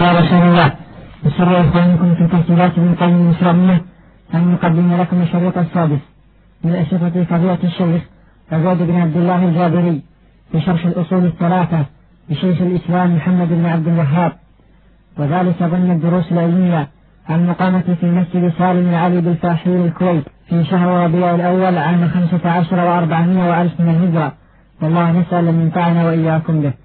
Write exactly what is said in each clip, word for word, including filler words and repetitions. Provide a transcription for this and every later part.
قال رسول الله بسر إخوانكم في تسجيلات ابن القيم الإسلامية أن نقدم لكم الشريط السادس من أشرطة فضيلة الشيخ عبود بن عبد الله الجابري في شرح الأصول الثلاثة لشيخ الإسلام محمد بن عبد الوهاب، وذلك ضمن الدروس العلمية المقامة في مسجد سالم العلي بالفاحيل الكويت في شهر ربيع الأول عام خمسة عشر وأربعمائة وألف من الهجرة، والله نسأل أن ينفعنا وإياكم به.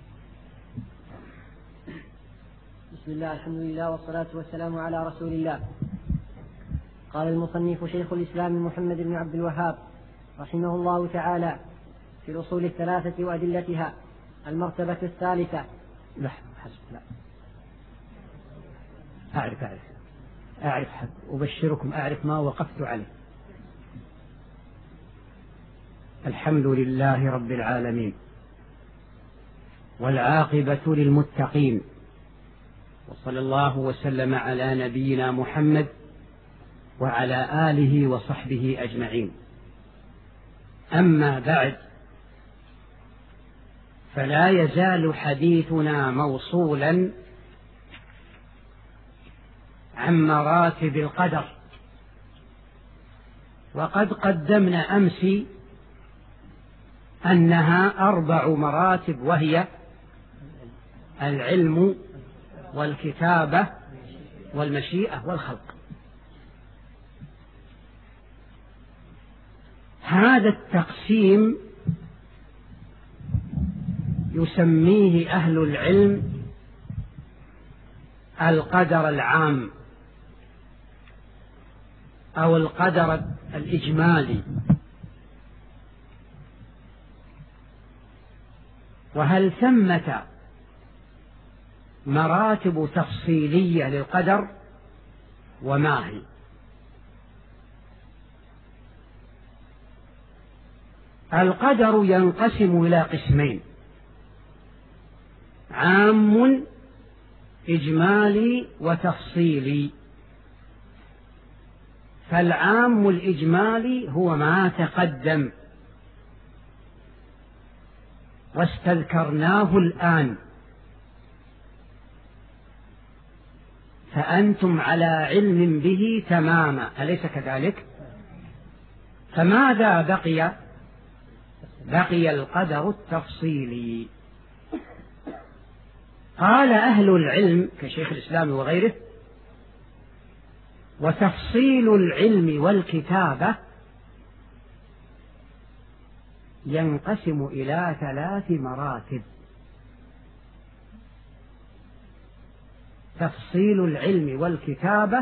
بسم الله، الحمد لله، والصلاة والسلام على رسول الله. قال المصنف شيخ الإسلام محمد بن عبد الوهاب رحمه الله تعالى في الأصول الثلاثة وأدلتها: المرتبة الثالثة. لا حسب لا أعرف أعرف أعرف أبشركم أعرف ما وقفت عليه. الحمد لله رب العالمين، والعاقبة للمتقين، وصلى الله وسلم على نبينا محمد وعلى آله وصحبه أجمعين. أما بعد، فلا يزال حديثنا موصولا عن مراتب القدر، وقد قدمنا أمس أنها أربع مراتب، وهي العلم والكتابة والمشيئة والخلق. هذا التقسيم يسميه أهل العلم القدر العام أو القدر الإجمالي. وهل ثمة مراتب تفصيلية للقدر؟ وما هي؟ القدر ينقسم إلى قسمين: عام إجمالي وتفصيلي. فالعام الإجمالي هو ما تقدم واستذكرناه الآن، فأنتم على علم به تماما، أليس كذلك؟ فماذا بقي؟ بقي القدر التفصيلي. قال أهل العلم كشيخ الإسلام وغيره: وتفصيل العلم والكتابة ينقسم إلى ثلاث مراتب. تفصيل العلم والكتابة،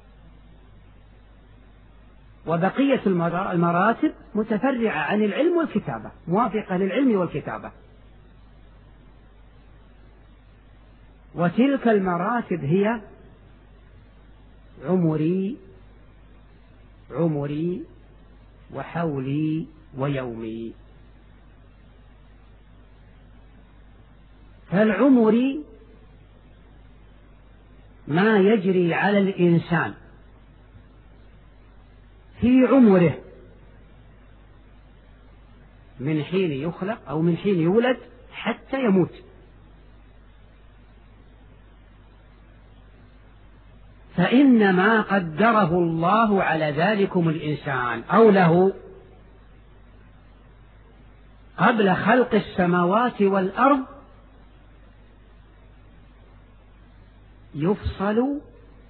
وبقية المراتب متفرعة عن العلم والكتابة، موافقة للعلم والكتابة. وتلك المراتب هي عمري عمري وحولي ويومي. فالعمري ما يجري على الإنسان في عمره من حين يخلق أو من حين يولد حتى يموت. فإنما قدره الله على ذلكم الإنسان أو له قبل خلق السماوات والأرض، يفصل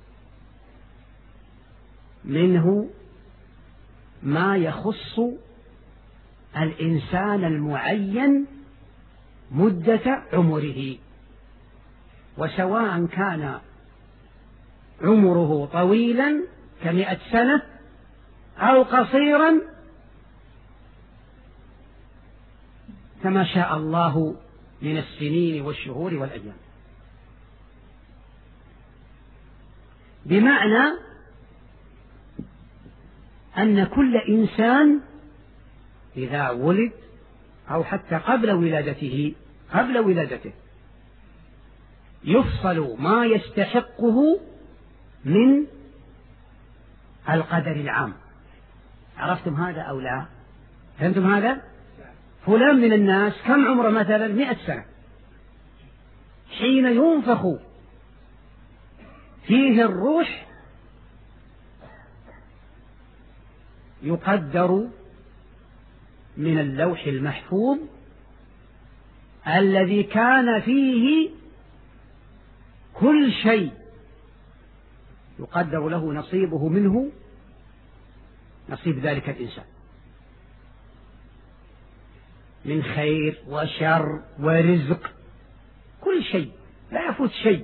منه ما يخص الإنسان المعين مدة عمره، وسواء كان عمره طويلا كمئة سنة أو قصيرا كما شاء الله من السنين والشهور والأيام. بمعنى أن كل إنسان إذا ولد أو حتى قبل ولادته قبل ولادته يفصل ما يستحقه من القدر العام. عرفتم هذا أو لا؟ فهمتم هذا؟ فلان من الناس كم عمره؟ مثلا مئة سنة. حين ينفخ فيه الروح يقدر من اللوح المحفوظ الذي كان فيه كل شيء يقدر له نصيبه منه، نصيب ذلك الإنسان من خير وشر ورزق، كل شيء لا يفوت شيء.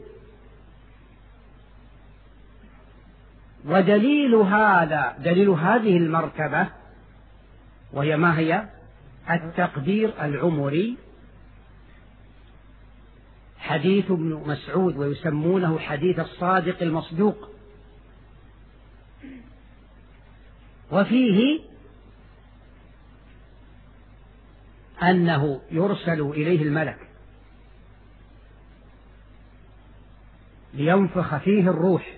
ودليل هذا دليل هذه المرتبة، وهي ما هي؟ التقدير العمري، حديث ابن مسعود ويسمونه حديث الصادق المصدوق، وفيه أنه يرسل إليه الملك لينفخ فيه الروح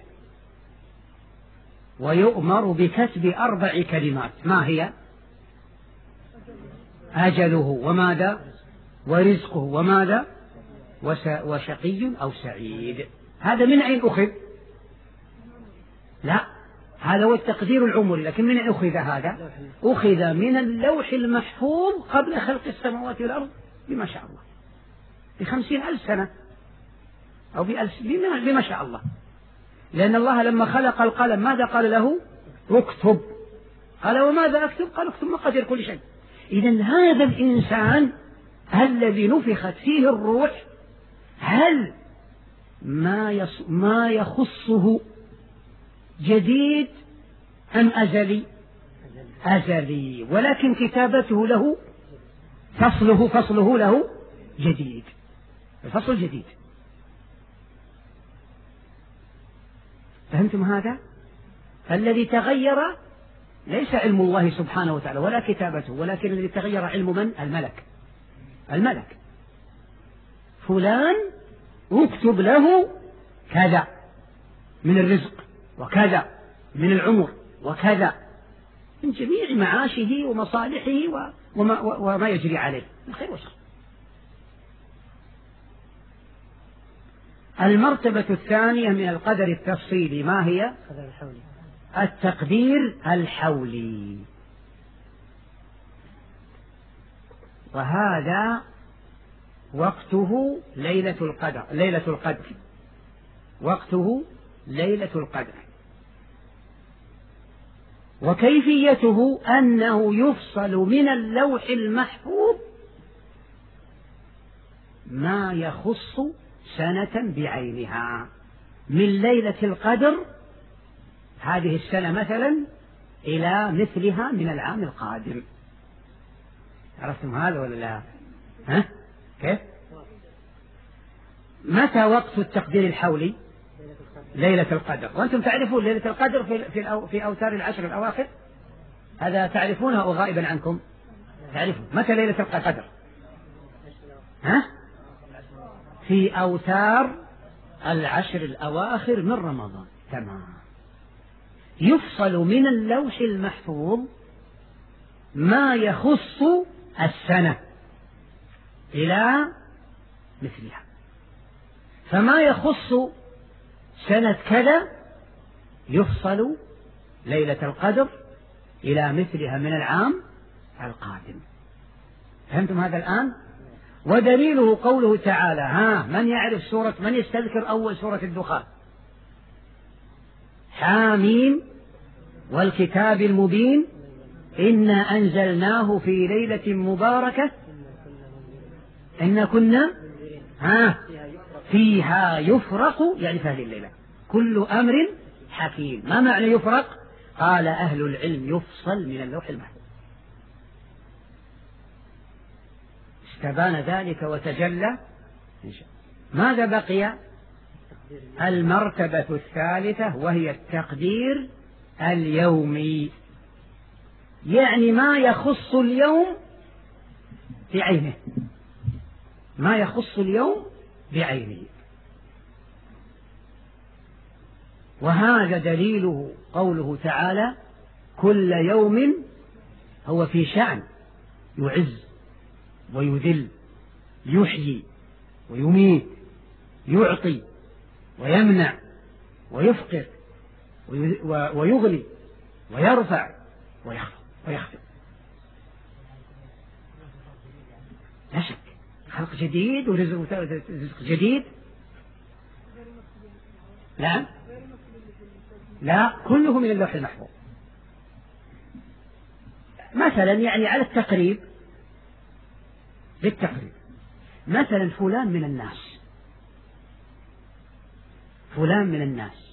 ويؤمر بكتب أربع كلمات، ما هي؟ أجله وماذا؟ ورزقه وماذا؟ وشقي أو سعيد. هذا من أين أخذ؟ لا، هذا هو التقدير العمري، لكن من أين أخذ هذا؟ أخذ من اللوح المحفوظ قبل خلق السماوات والأرض بما شاء الله، بخمسين ألف سنة أو بألف، بما شاء الله. لأن الله لما خلق القلم ماذا قال له؟ اكتب. قال وماذا أكتب؟ قال اكتب مقادير كل شيء. إذن هذا الإنسان الذي نفخت فيه الروح، هل ما ما يخصه جديد أم أزلي؟ أزلي، ولكن كتابته له فصله فصله له جديد، الفصل جديد. فهمتم هذا؟ فالذي تغير ليس علم الله سبحانه وتعالى ولا كتابته، ولكن الذي تغير علم من؟ الملك. الملك فلان اكتب له كذا من الرزق وكذا من العمر وكذا من جميع معاشه ومصالحه وما, وما يجري عليه من خير وشر. المرتبة الثانية من القدر التفصيلي ما هي؟ التقدير الحولي، وهذا وقته ليلة القدر ليلة القدر وقته ليلة القدر. وكيفيته أنه يفصل من اللوح المحفوظ ما يخص سنة بعينها، من ليلة القدر هذه السنة مثلا إلى مثلها من العام القادم. عرفتم هذا ولا لا؟ ها؟ كيف؟ متى وقت التقدير الحولي؟ ليلة القدر. وأنتم تعرفون ليلة القدر في في في أوتار العشر الأواخر، هذا تعرفونه أو غائبا عنكم؟ تعرفون متى ليلة القدر؟ ها؟ في أوتار العشر الأواخر من رمضان. تمام. يفصل من اللوح المحفوظ ما يخص السنة إلى مثلها، فما يخص سنة كذا يفصل ليلة القدر إلى مثلها من العام القادم. فهمتم هذا الآن؟ ودليله قوله تعالى: ها من يعرف سورة، من يستذكر أول سورة الدخان؟ حاميم والكتاب المبين إنا أنزلناه في ليلة مباركة إنا كنا ها فيها يفرق، يعني في هذه الليلة كل أمر حكيم. ما معنى يفرق؟ قال أهل العلم يفصل من اللوح المحفوظ. استبان ذلك وتجلى. ماذا بقي؟ المرتبة الثالثة وهي التقدير اليومي، يعني ما يخص اليوم بعينه، ما يخص اليوم بعينه. وهذا دليله قوله تعالى: كل يوم هو في شأن، يعز ويذل، يحيي ويميت، يعطي ويمنع ويفقر ويغني ويرفع ويخفض. لا شك خلق جديد ورزق جديد. لا لا كله من اللوح المحفوظ. مثلا يعني على التقريب بالتقريب مثلا فلان من الناس فلان من الناس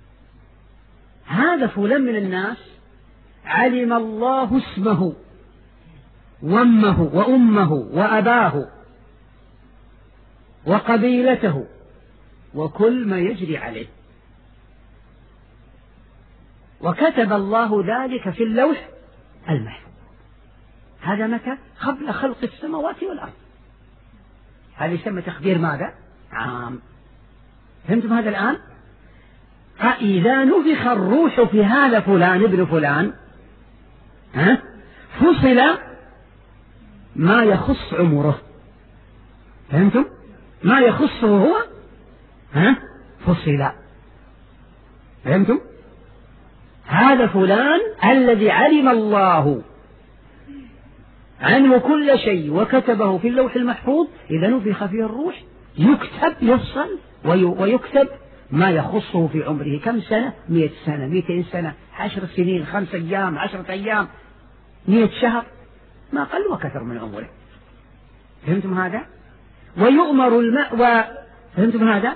هذا فلان من الناس علم الله اسمه وامه وأمه وأباه وقبيلته وكل ما يجري عليه، وكتب الله ذلك في اللوح المحفوظ. هذا متى؟ قبل خلق السماوات والأرض. هذا يسمى تخبير ماذا؟ عام. فهمتم هذا الآن؟ فإذا نفخ الروح في هذا فلان ابن فلان ها فصل ما يخص عمره. فهمتم؟ ما يخصه هو ها فصل. فهمتم؟ هذا فلان الذي علم الله عنه كل شيء وكتبه في اللوح المحفوظ، إذا نفخ فيه الروح يكتب يفصل ويكتب ما يخصه في عمره. كم سنة؟ مئة سنة، مئتين سنة، عشر سنين، خمس أيام، عشرة أيام، مئة شهر، ما قل وكثر من عمره. فهمتم هذا؟ ويؤمر الماء و... فهمتم هذا؟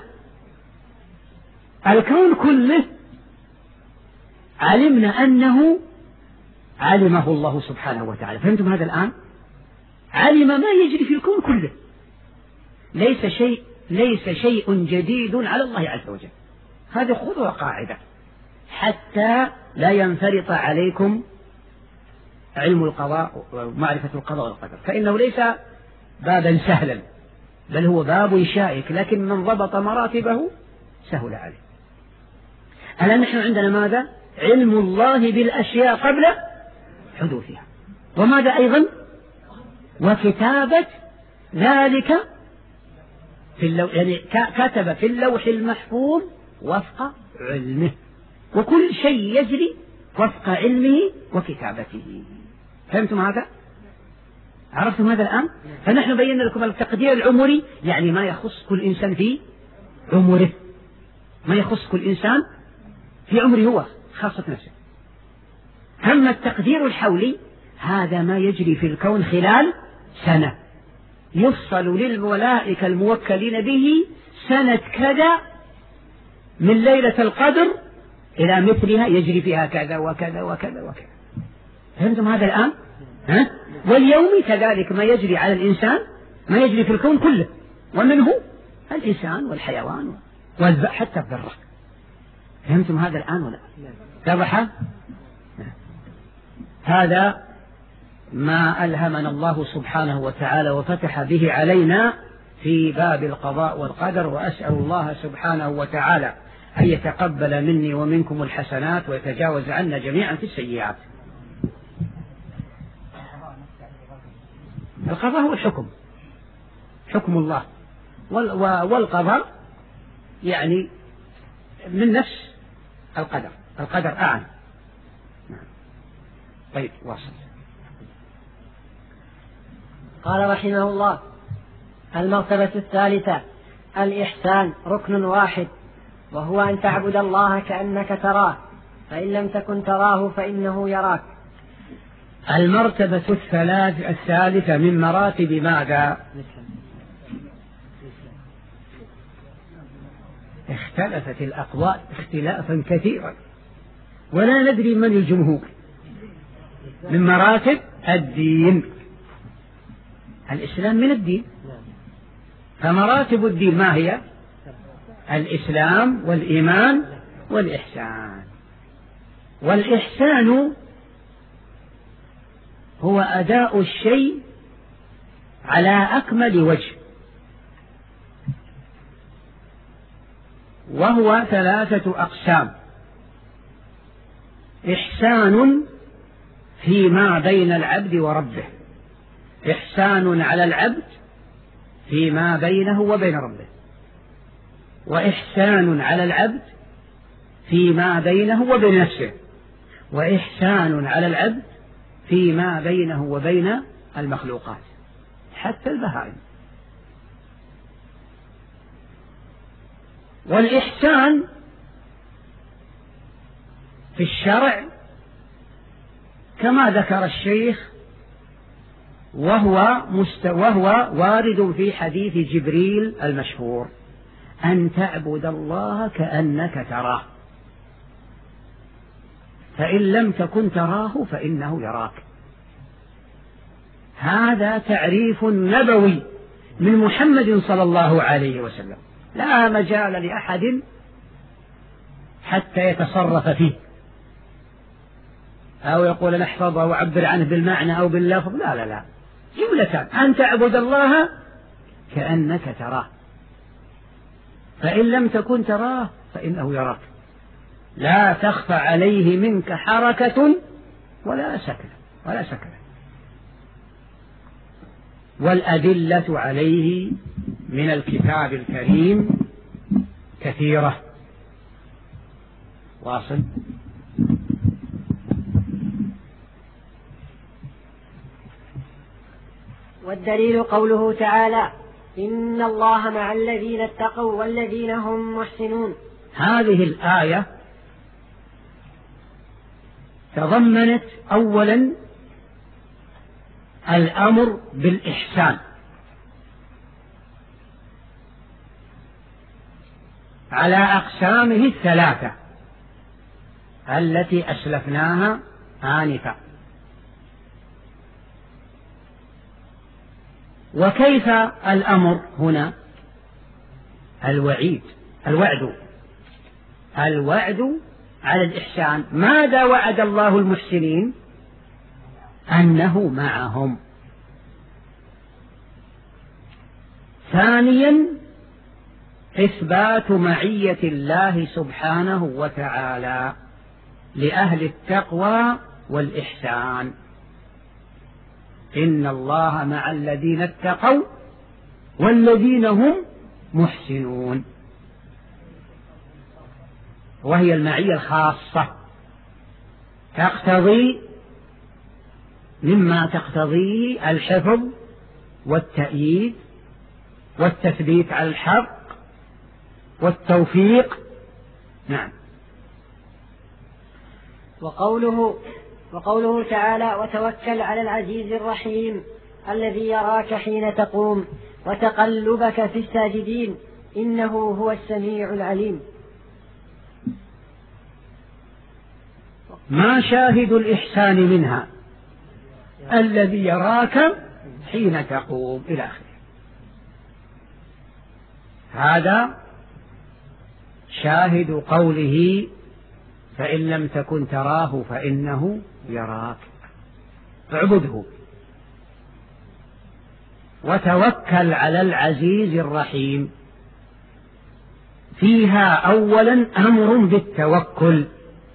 الكون كله علمنا أنه علمه الله سبحانه وتعالى. فهمتم هذا الآن؟ علم ما يجري في الكون كله. ليس شيء ليس شيء جديد على الله عز وجل. هذه خذوها قاعدة حتى لا ينفرط عليكم علم القضاء ومعرفة القضاء والقدر، فإنه ليس بابا سهلا، بل هو باب شائك، لكن من ضبط مراتبه سهل عليه. الآن نحن عندنا ماذا؟ علم الله بالأشياء قبل حدوثها، وماذا أيضا؟ وكتابة ذلك في اللوح، يعني كتب في اللوح المحفوظ وفق علمه، وكل شيء يجري وفق علمه وكتابته. فهمتم هذا؟ عرفتم هذا الآن؟ فنحن بينا لكم التقدير العمري، يعني ما يخص كل إنسان في عمره، ما يخص كل إنسان في عمره هو خاصة نفسه. أما التقدير الحولي هذا ما يجري في الكون خلال سنة، يفصل للملائكة الموكلين به سنة كذا من ليلة القدر إلى مثلها يجري فيها كذا وكذا وكذا وكذا. فهمتم هذا الآن؟ ها؟ واليوم كذلك ما يجري على الإنسان ما يجري في الكون كله، ومنه الإنسان والحيوان والذئب حتى الذرة. فهمتم هذا الآن ولا؟ اتضح؟ هذا ما ألهمنا الله سبحانه وتعالى وفتح به علينا في باب القضاء والقدر، وأسأل الله سبحانه وتعالى أن يتقبل مني ومنكم الحسنات ويتجاوز عنا جميعا في السيئات. القضاء هو الحكم، حكم الله، والقضاء يعني من نفس القدر، القدر أعلى. طيب واصل. قال رحمه الله: المرتبة الثالثة الإحسان، ركن واحد، وهو أن تعبد الله كأنك تراه، فإن لم تكن تراه فإنه يراك. المرتبة الثلاث الثالثة من مراتب ماذا؟ اختلفت الأقوال اختلافا كثيرا ولا ندري من الجمهور. من مراتب الدين، الإسلام من الدين، فمراتب الدين ما هي؟ الإسلام والإيمان والإحسان. والإحسان هو أداء الشيء على أكمل وجه، وهو ثلاثة أقسام: إحسان فيما بين العبد وربه، إحسان على العبد فيما بينه وبين ربه، وإحسان على العبد فيما بينه وبين نفسه، وإحسان على العبد فيما بينه وبين المخلوقات حتى البهائم. والإحسان في الشرع كما ذكر الشيخ وهو, مست... وهو وارد في حديث جبريل المشهور: أن تعبد الله كأنك تراه، فإن لم تكن تراه فإنه يراك. هذا تعريف نبوي من محمد صلى الله عليه وسلم، لا مجال لأحد حتى يتصرف فيه أو يقول نحفظه وعبر عنه بالمعنى أو باللفظ، لا لا لا، جملة: أن تعبد الله كأنك تراه، فإن لم تكن تراه فإنه يراك، لا تخفى عليه منك حركة ولا سكنة ولا سكنة. والأدلة عليه من الكتاب الكريم كثيرة. واصل. والدليل قوله تعالى: إن الله مع الذين اتقوا والذين هم محسنون. هذه الآية تضمنت أولا الأمر بالإحسان على أقسامه الثلاثة التي أسلفناها آنفا. وكيف الأمر هنا؟ الوعيد، الوعد الوعد على الإحسان. ماذا وعد الله المحسنين؟ أنه معهم. ثانيا إثبات معية الله سبحانه وتعالى لأهل التقوى والإحسان. إن الله مع الذين اتقوا والذين هم محسنون، وهي المعية الخاصة تقتضي مما تقتضيه الحفظ والتأييد والتثبيت على الحق والتوفيق. نعم. وقوله وقوله تعالى: وتوكل على العزيز الرحيم الذي يراك حين تقوم وتقلبك في الساجدين إنه هو السميع العليم. ما شاهد الإحسان منها؟ الذي يراك حين تقوم إلى آخره. هذا شاهد قوله: فإن لم تكن تراه فإنه يراك، اعبده. وتوكل على العزيز الرحيم، فيها أولا أمر بالتوكل،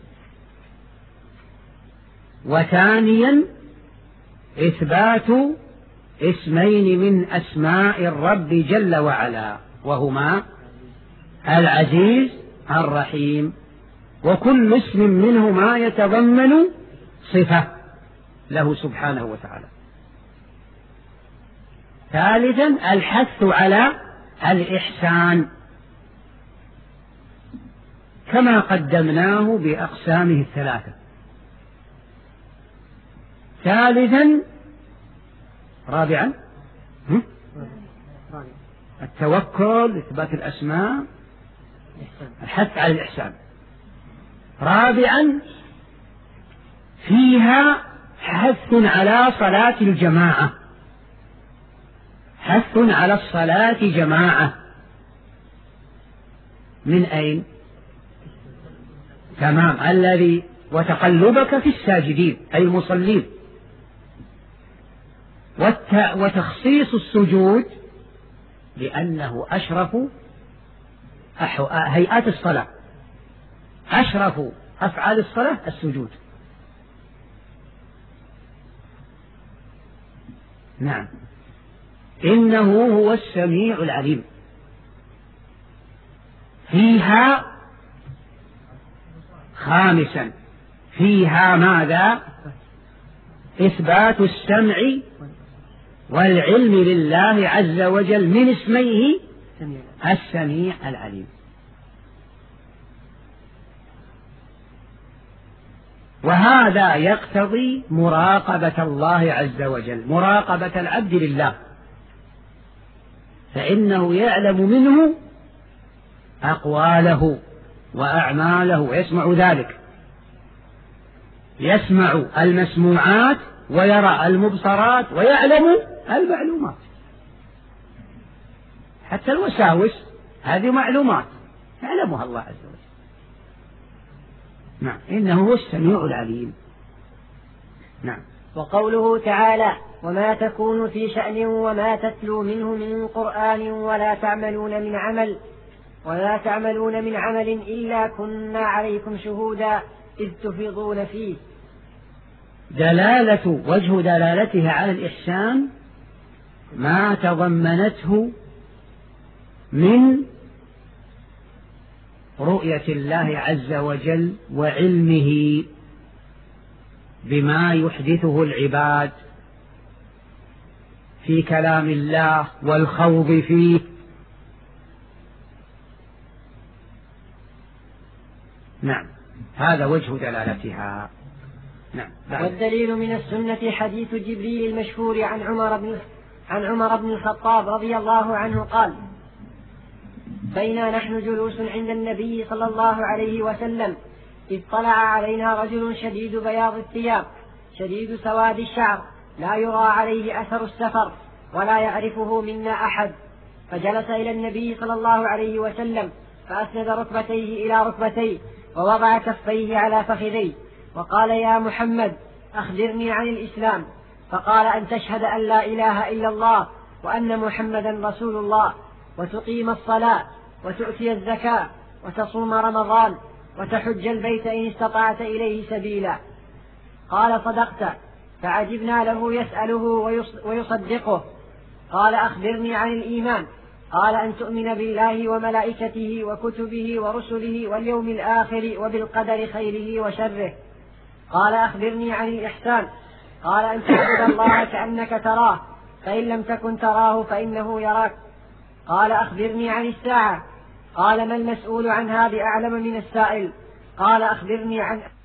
وثانيا إثبات اسمين من أسماء الرب جل وعلا، وهما العزيز الرحيم، وكل اسم منهما يتضمن صفة له سبحانه وتعالى. ثالثا الحث على الإحسان كما قدمناه بأقسامه الثلاثة. ثالثا رابعا التوكل، إثبات الأسماء، الحث على الإحسان. رابعا فيها حث على صلاة الجماعة، حث على الصلاة جماعة. من أين؟ تمام، الذي وتقلبك في الساجدين أي المصلين. وتخصيص السجود لأنه أشرف هيئات الصلاة، أشرف أفعال الصلاة السجود. نعم. إنه هو السميع العليم. فيها خامسا فيها ماذا؟ إثبات السمع والعلم لله عز وجل من اسميه السميع العليم. وهذا يقتضي مراقبة الله عز وجل، مراقبة العبد لله، فإنه يعلم منه أقواله وأعماله ويسمع ذلك، يسمع المسموعات ويرى المبصرات ويعلم المعلومات، حتى الوساوس هذه معلومات يعلمها الله عز وجل. نعم، إنه هو السميع العليم. نعم. وقوله تعالى: وما تكون في شأن وما تتلو منه من قرآن ولا تعملون من عمل ولا تعملون من عمل إلا كنا عليكم شهودا إذ تفيضون فيه. دلالة وجه دلالتها على الإحسان ما تضمنته من رؤية الله عز وجل وعلمه بما يحدثه العباد في كلام الله والخوض فيه. نعم، هذا وجه دلالتها. نعم. والدليل من السنة حديث جبريل المشهور عن عمر بن عن عمر بن الخطاب رضي الله عنه قال: بينا نحن جلوس عند النبي صلى الله عليه وسلم إذ طلع علينا رجل شديد بياض الثياب شديد سواد الشعر لا يرى عليه أثر السفر ولا يعرفه منا أحد، فجلس إلى النبي صلى الله عليه وسلم فأسند ركبتيه إلى ركبتيه ووضع كفيه على فخذيه وقال: يا محمد أخبرني عن الإسلام. فقال: أن تشهد أن لا إله إلا الله وأن محمدا رسول الله، وتقيم الصلاة، وتؤتي الزكاة، وتصوم رمضان، وتحج البيت إن استطعت إليه سبيلا. قال: صدقت. فعجبنا له يسأله ويصدقه. قال: أخبرني عن الإيمان. قال: أن تؤمن بالله وملائكته وكتبه ورسله واليوم الآخر وبالقدر خيره وشره. قال: أخبرني عن الإحسان. قال: أن تعبد الله كأنك تراه فإن لم تكن تراه فإنه يراك. قال: أخبرني عن الساعة. قال: ما المسؤول عنها بأعلم من السائل. قال: أخبرني عن